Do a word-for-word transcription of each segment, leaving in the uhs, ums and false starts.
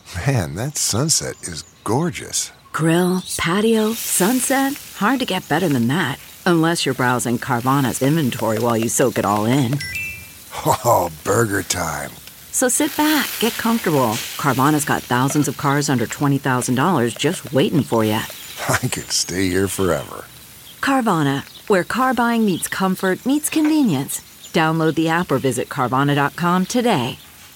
Man, that sunset is gorgeous. Grill, patio, sunset. Hard to get better than that. Unless you're browsing Carvana's inventory while you soak it all in. Oh, burger time. So sit back, get comfortable. Carvana's got thousands of cars under twenty thousand dollars just waiting for you. I could stay here forever. Carvana, where car buying meets comfort, meets convenience. Download the app or visit Carvana dot com today.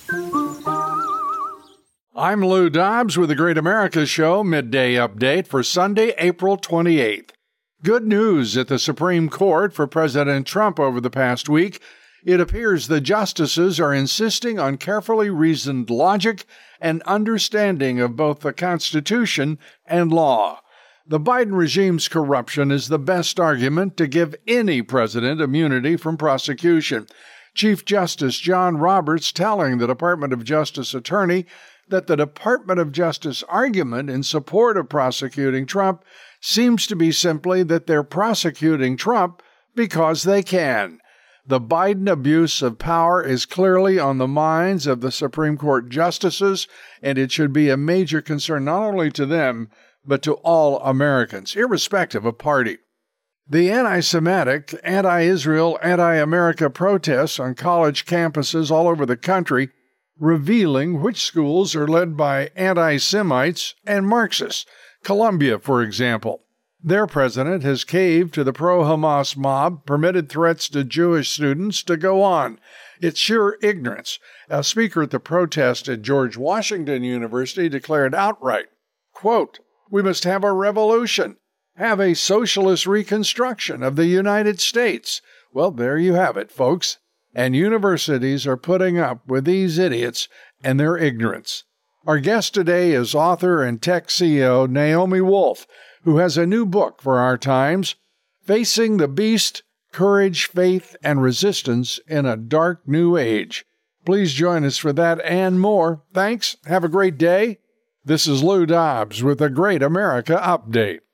I'm Lou Dobbs with the Great America Show Midday Update for Sunday, April twenty-eighth. Good news at the Supreme Court for President Trump over the past week. It appears the justices are insisting on carefully reasoned logic and understanding of both the Constitution and law. The Biden regime's corruption is the best argument to give any president immunity from prosecution. Chief Justice John Roberts telling the Department of Justice attorney that the Department of Justice argument in support of prosecuting Trump seems to be simply that they're prosecuting Trump because they can. The Biden abuse of power is clearly on the minds of the Supreme Court justices, and it should be a major concern not only to them, but to all Americans, irrespective of party. The anti-Semitic, anti-Israel, anti-America protests on college campuses all over the country, revealing which schools are led by anti-Semites and Marxists. Columbia, for example. Their president has caved to the pro-Hamas mob, permitted threats to Jewish students to go on. It's sheer ignorance. A speaker at the protest at George Washington University declared outright, quote, "We must have a revolution, have a socialist reconstruction of the United States." Well, there you have it, folks. And universities are putting up with these idiots and their ignorance. Our guest today is author and tech C E O Naomi Wolf, who has a new book for our times, Facing the Beast, Courage, Faith, and Resistance in a Dark New Age. Please join us for that and more. Thanks. Have a great day. This is Lou Dobbs with the Great America Update.